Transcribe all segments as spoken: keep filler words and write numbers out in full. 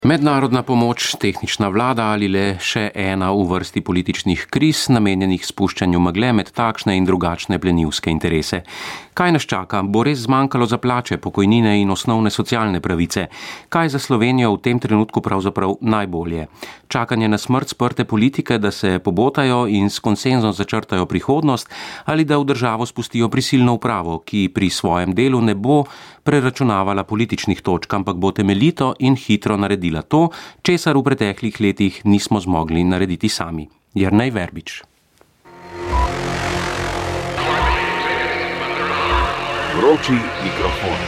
Mednarodna pomoč, tehnična vlada ali le še ena v vrsti političnih kriz, namenjenih spuščanju megle med takšne in drugačne plenilske interese. Kaj nas čaka? Bo res zmanjkalo za plače, pokojnine in osnovne socialne pravice? Kaj za Slovenijo v tem trenutku pravzaprav najbolje? Čakanje na smrt sprte politike, da se pobotajo in s konsenzom začrtajo prihodnost, ali da v državo spustijo prisilno upravo, ki pri svojem delu ne bo preračunavala političnih točk, ampak bo temeljito in hitro naredila to, česar v preteklih letih nismo zmogli narediti sami. Jernej Verbič. Vroči mikrofon.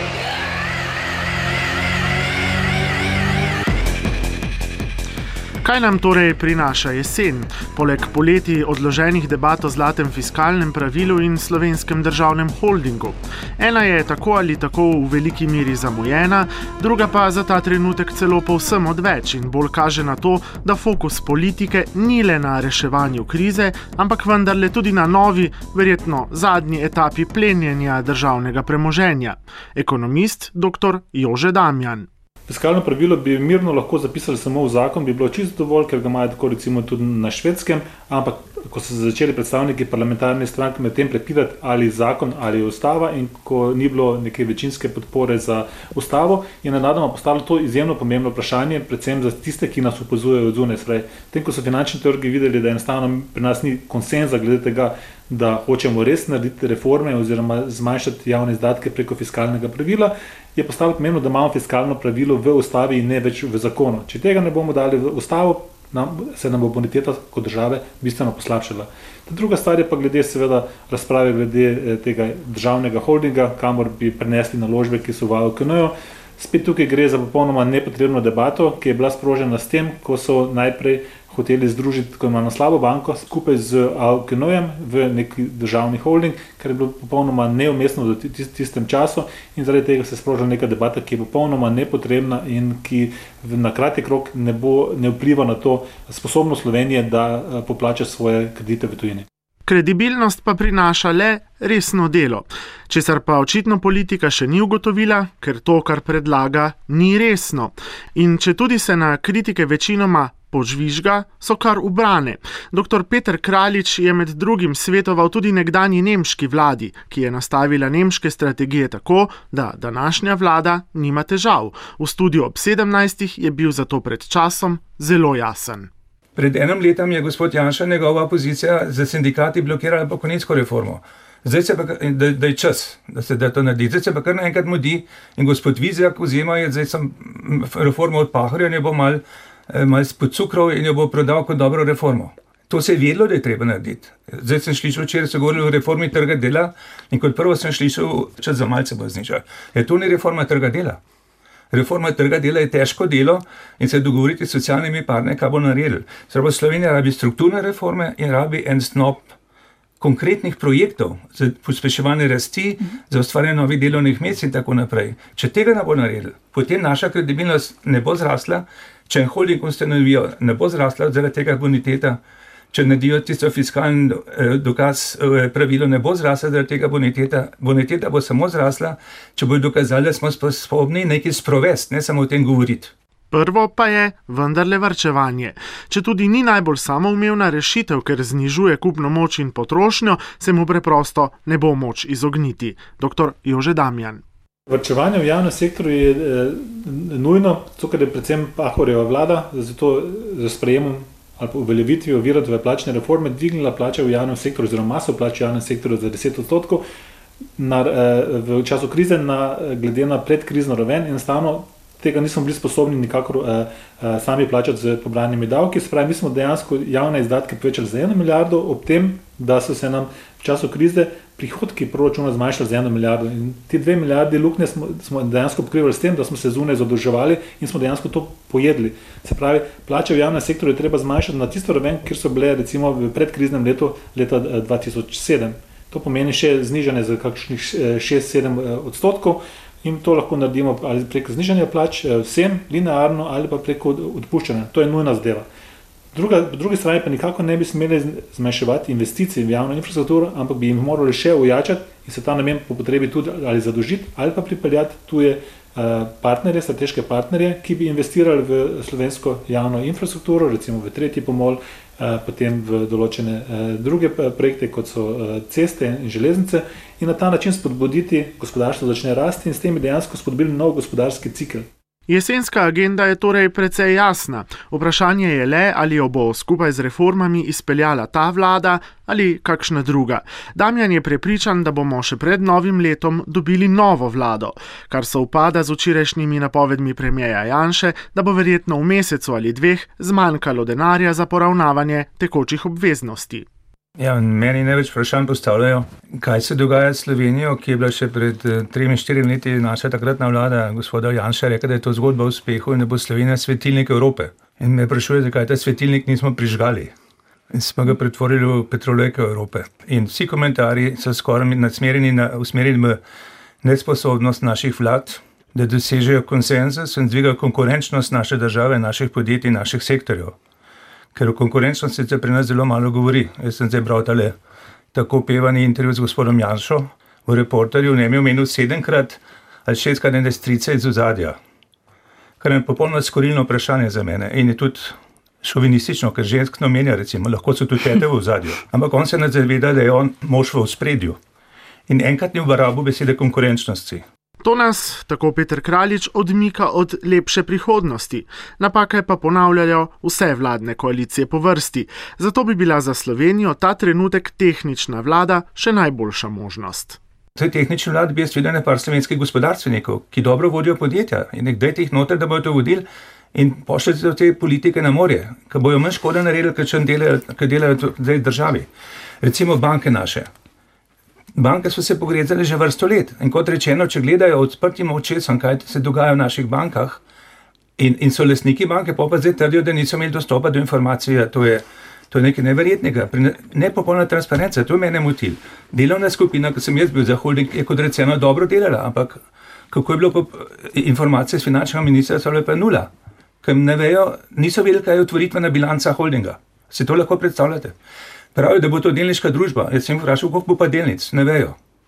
Kaj nam torej prinaša jesen? Poleg poleti odloženih debat o zlatem fiskalnem pravilu in slovenskem državnem holdingu. Ena je tako ali tako v veliki meri zamujena, druga pa za ta trenutek celo povsem odveč in bolj kaže na to, da fokus politike ni le na reševanju krize, ampak vendarle tudi na novi, verjetno zadnji etapi plenjenja državnega premoženja. Ekonomist dr. Jože Damjan. Fiskalno pravilo bi mirno lahko zapisali samo v zakon, bi bilo čisto dovolj, ker ga imajo tako recimo tudi na Švedskem, ampak ko so začeli predstavniki parlamentarne stranke med tem prepirati ali zakon ali ustava in ko ni bilo neke večinske podpore za ustavo, je nenadoma postalo to izjemno pomembno vprašanje, predvsem za tiste, ki nas opazujejo od zunaj. Tem, ko so finančni trgi videli, da enostavno pri nas ni konsenza glede tega, da hočemo res narediti reforme oziroma zmanjšati javne izdatke preko fiskalnega pravila, je postalo pomembno, da imamo fiskalno pravilo v ustavi in ne več v zakonu. Če tega ne bomo dali v ustavo, nam, se nam bo boniteta kot države bistveno poslabšala. Ta druga stvar je pa glede seveda razprave glede tega državnega holdinga, kamor bi prenesli naložbe, ki so v A U K N-ju. Spet tukaj gre za popolnoma nepotrebno debato, ki je bila sprožena s tem, ko so najprej hoteli združiti tako imenovano slabo banko skupaj z A U K N-jem v neki državni holding, kar je bilo popolnoma neumestno v tistem času in zaradi tega se sprožila neka debata, ki je popolnoma nepotrebna in ki na kratek rok ne bo ne vpliva na to sposobnost Slovenije, da poplača svoje kredite v tujini. Kredibilnost pa prinaša le resno delo, česar pa očitno politika še ni ugotovila, ker to, kar predlaga, ni resno. In če tudi se na kritike večinoma požvižga, so kar ubrane. Doktor Peter Kraljič je med drugim svetoval tudi nekdanji nemški vladi, ki je nastavila nemške strategije tako, da današnja vlada nima težav. V studiu ob sedemnajstih je bil zato pred časom zelo jasen. Pred enim letom je gospod Janša, njegova opozicija, za sindikati blokirala pokojninsko reformo. Zdaj se pa, da, da je čas, da se da to naredi. Zdaj se pa kar naenkrat mudi in gospod Vizjak vzema je zdaj sem reformo od Pahorja in jo bo mal, mal pocukral in jo bo prodal kot dobro reformo. To se je vedelo, da je treba narediti. Zdaj sem slišal, včeraj so govorili o reformi trga dela in kot prvo sem slišal, čas za malce bo znižal. Je to ni reforma trga dela. Reforma trga dela je težko delo in se dogovoriti s socialnimi partnerji, kaj bo naredili. Zdaj, Slovenija rabi strukturne reforme in rabi en snop konkretnih projektov za pospeševanje rasti, za ustvarjanje novih delovnih mest in tako naprej. Če tega ne bo naredili, potem naša kredibilnost ne bo zrasla, če en holding ustanovijo, ne bo zrasla zaradi tega boniteta, če naredijo tisto fiskalni dokaz, pravilo ne bo zrasla zaradi tega boniteta, boniteta bo samo zrasla, če bodo dokazali, da smo sposobni nekaj sprovesti, ne samo o tem govoriti. Prvo pa je vendarle varčevanje. Če tudi ni najbolj samoumevna rešitev, ker znižuje kupno moč in potrošnjo, se mu preprosto ne bo moč izogniti. Doktor Jože Damjan. Varčevanje v javnem sektorju je e, nujno, to, kar je predvsem Pahorjeva vlada, zato za sprejemom ali pa uveljavitvijo Virantove plačne reforme dvignila plače v javnem sektorju oziroma maso plač v javnem sektorju za deset odstotkov na, v času krize na, glede na predkrizno raven. Enostavno tega nismo bili sposobni nikakor eh, sami plačati z pobranimi davki. Se pravi, mi smo dejansko javne izdatke povečali za eno milijardo, ob tem, da so se nam v času krize prihodki proračuna zmanjšali za eno milijardo. In ti dve milijardi luknje smo, smo dejansko pokrivali s tem, da smo se zunaj zadolževali in smo dejansko to pojedli. Se pravi, plače v javnem sektorju je treba zmanjšati na tisto raven, kjer so bile recimo v predkriznem letu leta dva tisoč sedem. To pomeni še znižanje za kakšnih šest sedem odstotkov. In to lahko naredimo ali preko znižanja plač vsem linearno ali pa preko odpuščanja. To je nujna zadeva. Druga, po drugi strani pa nikako ne bi smeli zmanjševati investicij v javno infrastrukturo, ampak bi jim morali še ojačati in se ta namen po potrebi tudi ali zadožiti ali pa pripeljati tuje partnerje, strateške partnerje, ki bi investirali v slovensko javno infrastrukturo, recimo v tretji pomol, potem v določene druge projekte, kot so ceste in železnice, in na ta način spodbuditi gospodarstvo začne rasti in s tem dejansko spodbudili nov gospodarski cikel. Jesenska agenda je torej precej jasna. Vprašanje je le, ali jo bo skupaj z reformami izpeljala ta vlada ali kakšna druga. Damjan je prepričan, da bomo še pred novim letom dobili novo vlado, kar se upada z včerajšnjimi napovedmi premierja Janše, da bo verjetno v mesecu ali dveh zmanjkalo denarja za poravnavanje tekočih obveznosti. Ja, meni največ vprašanj postavljajo, kaj se dogaja s Slovenijo, ki je bila še pred tremi, štirimi leti naša takratna vlada, gospoda Janša, rekla, da je to zgodba o uspehu in da bo Slovenija svetilnik Evrope. In me vprašuje, zakaj ta svetilnik nismo prižgali. In smo ga pretvorili v petrolejko Evrope. In vsi komentarji so skoraj nasmerjeni na, usmerjeni v nesposobnost naših vlad, da dosežejo konsenzus in dvigajo konkurenčnost naše države, naših podjetij, naših sektorjev. Ker o konkurenčnosti se pri nas zelo malo govori. Jaz sem zdaj bral tale tako pevani intervju z gospodom Janšo v Reporterju, ne mi omenil sedemkrat ali šestkrat ene strice iz ozadja. Kar je popolnoma skorilno vprašanje za mene in je tudi šovinistično, ker žensk ne omenja, recimo, lahko so tudi tete v ozadju. Ampak on se ne zaveda, da je on mož v ospredju. In enkrat ni uporabil besede konkurenčnosti. To nas, tako Peter Kraljič, odmika od lepše prihodnosti. Napake pa ponavljajo vse vladne koalicije po vrsti. Zato bi bila za Slovenijo ta trenutek tehnična vlada še najboljša možnost. V tehnični vladi bi jaz videl nekaj slovenskih gospodarstvenikov, ki dobro vodijo podjetja in nekdaj teh noter, da bodo to vodili in pošljete te politike na morje, ki bojo manj škoda naredili, ker delajo, delajo zdaj državi. Recimo banke naše. Banke so se pogrezale že vrsto let in kot rečeno, če gledajo odprtim očesom, kaj se dogaja v naših bankah in, in so lastniki banke, pa pa zdaj trdijo, da niso imeli dostopa do informacije, to je, to je nekaj neverjetnega, nepopolna transparenca, to je mene motil. Delovna skupina, ki sem jaz bil za holding, je kot rečeno dobro delala, ampak kako je bilo pa informacije z finančnega ministrstva, je pa nula, ker ne vejo, niso vedeli, kaj je otvoritvena bilanca holdinga. Se to lahko predstavljate? Pravijo, da bo to delniška družba. Jaz sem vprašal, koliko bo pa delnic? Ne vejo.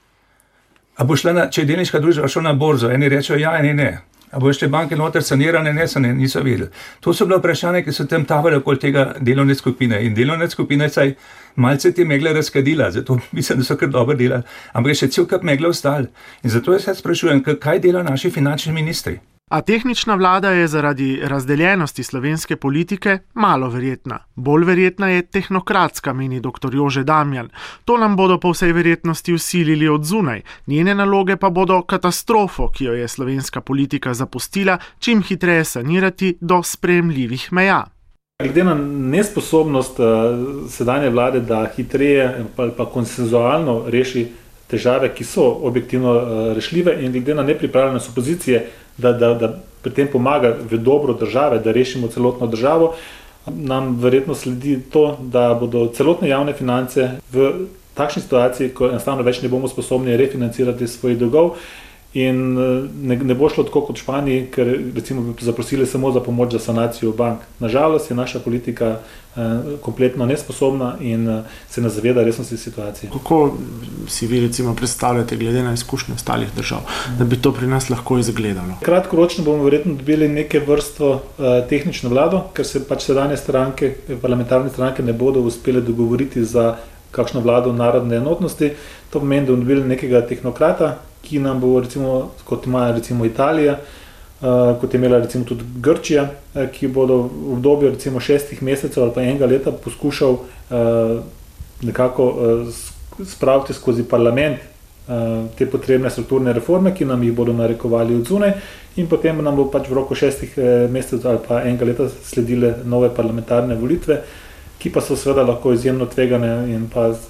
A bo šla na, če je delniška družba šla na borzo, eni rečejo ja, eni ne. A bo še banke noter sanirane, ne, so ne, niso vedeli. To so bila vprašanja, ki so tam tavale okoli tega delovne skupine. In delovne skupine saj malce te megle razkadila, zato mislim, da so kar dobro delali. Ampak je še cel kup megle ostali. In zato jaz se sprašujem, kaj delajo naši finančni ministri. A tehnična vlada je zaradi razdeljenosti slovenske politike malo verjetna. Bolj verjetna je tehnokratska, meni doktor Jože Damjan. To nam bodo po vsej verjetnosti vsilili od zunaj. Njene naloge pa bodo katastrofo, ki jo je slovenska politika zapustila, čim hitreje sanirati do sprejemljivih meja. Glede na nesposobnost uh, sedanje vlade, da hitreje pa, pa konsenzualno reši težave, ki so objektivno uh, rešljive in glede na nepripravljenost opozicije, Da, da, da pri tem pomaga v dobro države, da rešimo celotno državo, nam verjetno sledi to, da bodo celotne javne finance v takšni situaciji, ko enostavno več ne bomo sposobni refinancirati svojih dolgov in ne, ne bo šlo tako kot v Španiji, ker recimo bi zaprosili samo za pomoč za sanacijo bank. Nažalost je naša politika eh, kompletno nesposobna in eh, se ne zaveda resnosti situacije. Kako si vi recimo predstavljate, glede na izkušnje ostalih držav, da bi to pri nas lahko izgledalo? Kratkoročno bomo verjetno dobili neke vrsto eh, tehnično vlado, ker se pač sedanje stranke, parlamentarne stranke ne bodo uspeli dogovoriti za kakšno vlado narodne enotnosti. To pomeni, da bomo dobili nekega tehnokrata, ki nam bo, recimo, kot ima recimo Italija, uh, kot je imela recimo tudi Grčija, uh, ki bodo v obdobju recimo šestih mesecev ali pa enega leta poskušal uh, nekako uh, spraviti skozi parlament uh, te potrebne strukturne reforme, ki nam jih bodo narekovali od zunaj in potem nam bo pač v roku šestih uh, mesecev ali pa enega leta sledile nove parlamentarne volitve, ki pa so seveda lahko izjemno tvegane in pa uh,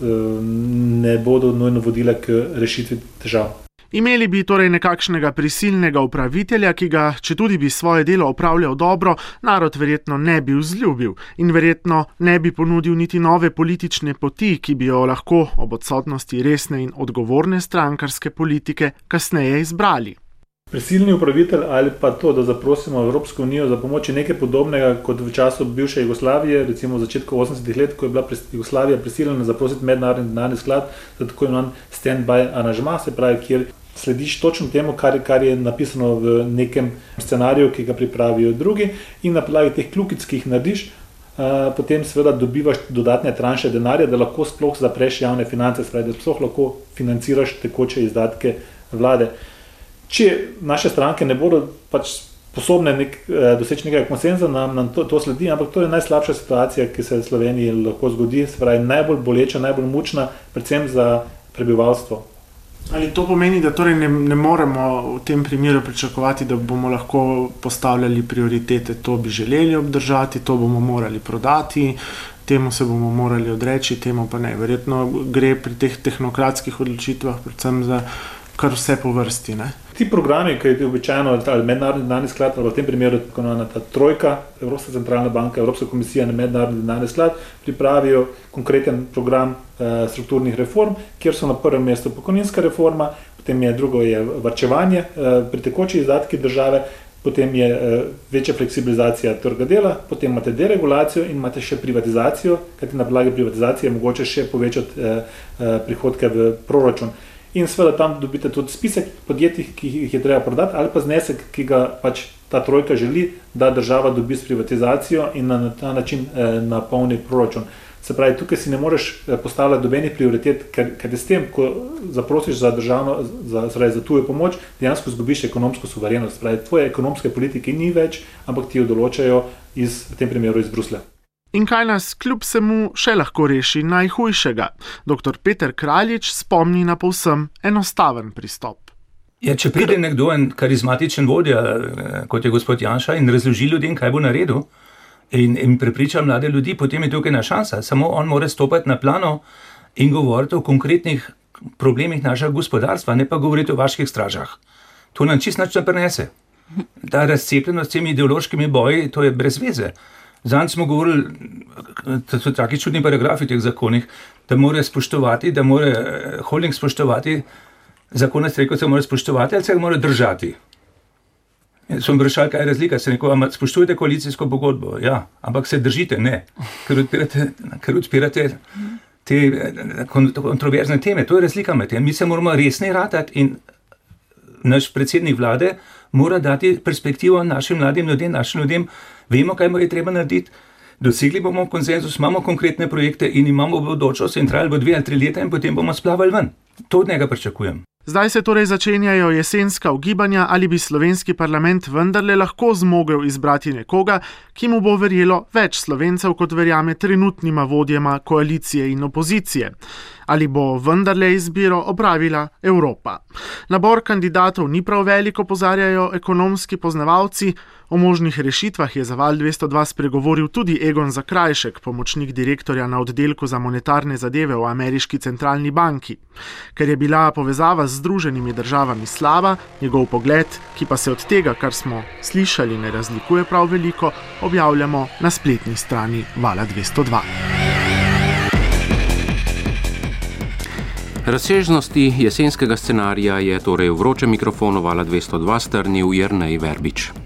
ne bodo nujno vodile k rešitvi težav. Imeli bi torej nekakšnega prisilnega upravitelja, ki ga, če tudi bi svoje delo opravljal dobro, narod verjetno ne bi vzljubil in verjetno ne bi ponudil niti nove politične poti, ki bi jo lahko ob odsotnosti resne in odgovorne strankarske politike kasneje izbrali. Prisilni upravitelj ali pa to, da zaprosimo Evropsko unijo za pomoč, je nekaj podobnega kot v času bivše Jugoslavije, recimo v začetku osemdesetih let, ko je bila Jugoslavija prisiljena zaprositi mednarodni denarni sklad za tako imenovan stand-by aranžma, se pravi, kjer slediš točno temu, kar, kar je napisano v nekem scenariju, ki ga pripravijo drugi, in na podlagi teh kljukic, ki jih narediš, Uh, potem seveda dobivaš dodatne tranše denarja, da lahko sploh zapreš javne finance, spravi, da sploh lahko financiraš tekoče izdatke vlade. Če naše stranke ne bodo pač sposobne nek, uh, doseči nekega konsenza, nam, nam to, to sledi, ampak to je najslabša situacija, ki se v Sloveniji lahko zgodi, spravi, najbolj boleča, najbolj mučna, predvsem za prebivalstvo. Ali to pomeni, da torej ne, ne moremo v tem primeru pričakovati, da bomo lahko postavljali prioritete, to bi želeli obdržati, to bomo morali prodati, temu se bomo morali odreči, temu pa ne. Verjetno gre pri teh tehnokratskih odločitvah predvsem za kar vse po vrsti, ne? Ti programi, ki je običajno ali mednarodni denarni sklad, ali v tem primeru tako imenovana ta trojka, Evropska centralna banka, Evropska komisija in mednarodni denarni sklad, pripravijo konkreten program eh, strukturnih reform, kjer so na prvem mestu pokojninska reforma, potem je drugo je varčevanje eh, pri tekoči izdatki države, potem je eh, večja fleksibilizacija trga dela, potem imate deregulacijo in imate še privatizacijo, kajti na podlagi privatizacije je mogoče še povečati eh, eh, prihodke v proračun. In seveda tam dobite tudi spisek podjetij, ki jih je treba prodati, ali pa znesek, ki ga pač ta trojka želi, da država dobi s privatizacijo in na ta način eh, napolni proračun. Se pravi, tukaj si ne moreš postavljati dobenih prioritet, ker, ker s tem, ko zaprosiš za državno, za, za tujo pomoč, dejansko izgubiš ekonomsko suverenost. Se pravi, tvoje ekonomske politike ni več, ampak ti jo določajo iz, v tem primeru iz Bruslja. In kaj nas kljub vsemu še lahko reši najhujšega? Doktor Peter Kraljič spomni na povsem enostaven pristop. Ja, če pride nekdo, en karizmatičen vodja, kot je gospod Janša, in razloži ljudem, kaj bo naredil, in, in prepriča mlade ljudi, potem je tukaj ena šansa. Samo on mora stopiti na plano in govoriti o konkretnih problemih našega gospodarstva, ne pa govoriti o vaških stražah. To nam čist nič ne prinese. Ta razcepljenost s temi ideološkimi boji, to je brez veze. Zanj smo govorili, da so taki čudni paragrafi v teh zakonih, da mora spoštovati, da mora holding spoštovati, zakone se rekel, se mora spoštovati ali se mora držati. Sem vprašal, kaj je razlika, se rekel, ama spoštujete koalicijsko pogodbo? Ja, ampak se držite, ne, ker odpirate, ker odpirate te kontroverzne teme, to je razlika med tem. Mi se moramo resni ratati in naš predsednik vlade mora dati perspektivo našim mladim ljudem, našim ljudem, vemo, kaj je treba narediti, dosegli bomo konsenzus, imamo konkretne projekte in imamo bodočnost in trajali bo dve ali tri leta in potem bomo splavali ven. To od njega pričakujem. Zdaj se torej začenjajo jesenska ugibanja, ali bi slovenski parlament vendarle lahko zmogel izbrati nekoga, ki mu bo verjelo več Slovencev, kot verjame trenutnima vodjema koalicije in opozicije. Ali bo vendarle izbiro opravila Evropa. Nabor kandidatov ni prav veliko, opozarjajo ekonomski poznavalci. O možnih rešitvah je za Val dvesto dva spregovoril tudi Egon Zakrajšek, pomočnik direktorja na oddelku za monetarne zadeve v ameriški centralni banki. Ker je bila povezava z Združenimi državami slaba, njegov pogled, ki pa se od tega, kar smo slišali, ne razlikuje prav veliko, objavljamo na spletni strani Vala dvesto dva. Razsežnosti jesenskega scenarija je torej v vročem mikrofonu Vala dvesto dva strnil Jernej Verbič.